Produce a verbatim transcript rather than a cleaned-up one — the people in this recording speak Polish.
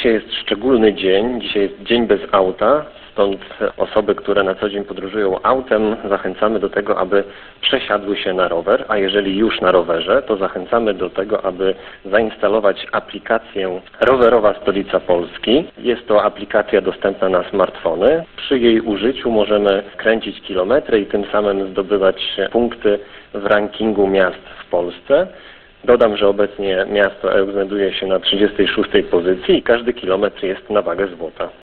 Dzisiaj jest szczególny dzień, dzisiaj jest dzień bez auta, stąd osoby, które na co dzień podróżują autem, zachęcamy do tego, aby przesiadły się na rower, a jeżeli już na rowerze, to zachęcamy do tego, aby zainstalować aplikację Rowerowa Stolica Polski. Jest to aplikacja dostępna na smartfony. Przy jej użyciu możemy kręcić kilometry i tym samym zdobywać punkty w rankingu miast w Polsce. Dodam, że obecnie miasto Ełk znajduje się na trzydziestej szóstej pozycji i każdy kilometr jest na wagę złota.